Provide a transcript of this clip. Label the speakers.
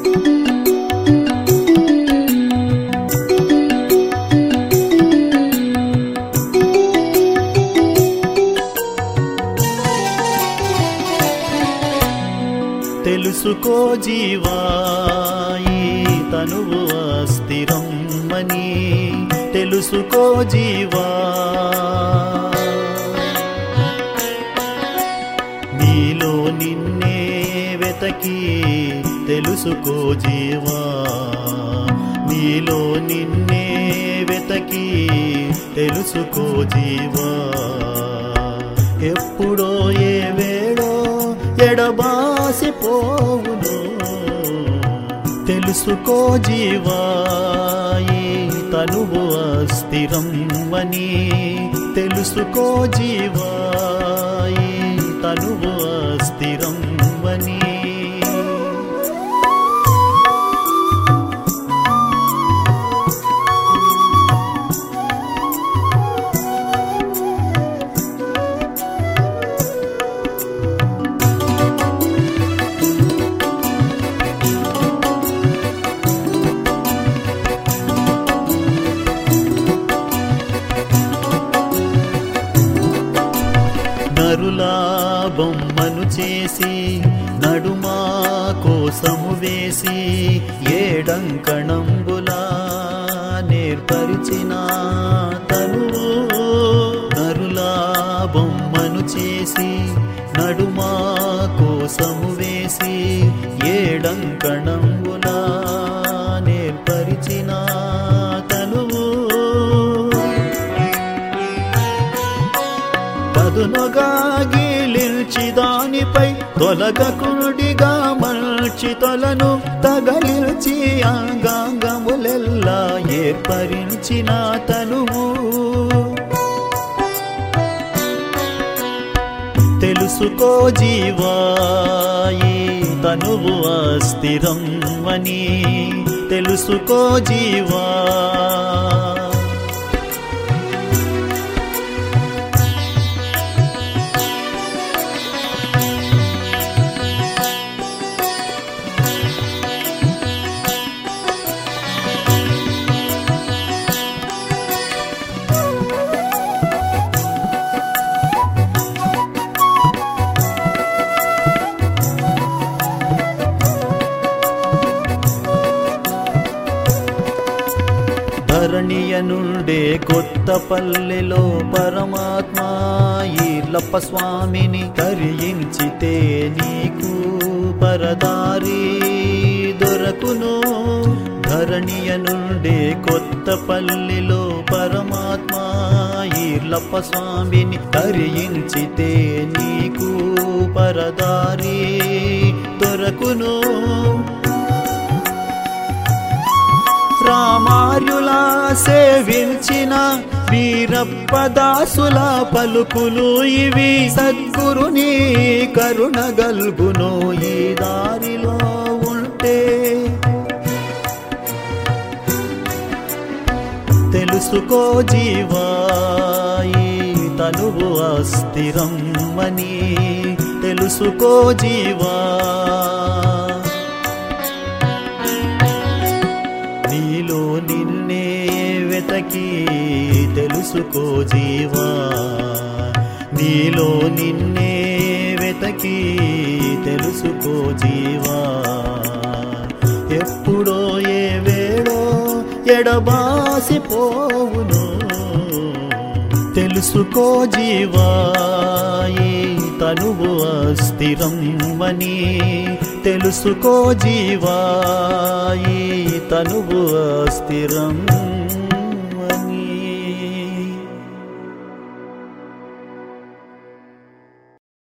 Speaker 1: తెలుసుకో జీవా ఈ తనువు అస్థిరమ్మని, తెలుసుకో జీవా నీలో నిన్నే వెతకి తెలుసుకో జీవా, నీలో నిన్నే వెతకి తెలుసుకో జీవా. ఎప్పుడో ఏ వేళో ఎడబాసిపోవును, తెలుసుకో జీవా ఈ తనువు అస్థిరమ్మని, తెలుసుకో జీవా ఈ తనువు అస్థిరమ్మని. నరులా బొమ్మను చేసి నడుమా కోసము వేసి ఏడంకణంబులా నేర్పరిచిన తనువు, నరులా బొమ్మను చేసి నడుమా కోసము వేసి ఏడంకణంబులా నేర్పరిచిన తనువు. పదునుగా గీలిల్చి దానిపై తొలగకుడిగా మల్చి తొలను తగలిల్చి అంగాంగములెల్లా ఏర్పరించిన తనువు. తెలుసుకో జీవా ఈ తనువు అస్థిరమ్మని, తెలుసుకో జీవా. ధరణియ నుండే కొత్త పల్లెలో పరమాత్మ ఈర్లప్ప స్వామిని కరియించితే నీకు పరదారి దొరకును. ధరణియ నుండే కొత్త పల్లెలో పరమాత్మ ఈర్లప్ప స్వామిని కరియించితే నీకు పరదారి దొరకును. రామార్యులా సేవించిన వీరప్పదాసుల పలుకులు ఇవి, సద్గురుని కరుణ గల్గును ఈ దారిలో ఉంటే. తెలుసుకో జీవా ఈ తనువు అస్థిరమ్మని, తెలుసుకో జీవా. నీలో నిన్నే వెతకి తెలుసుకో జీవా, నీలో నిన్నే వెతకి తెలుసుకో జీవా. ఎప్పుడో ఏ వేళో ఎడబాసిపోవును, తెలుసుకో జీవా ఈ తనువు అస్థిరమ్మని, తెలుసుకో జీవా ఈ తనువు అస్థిరం.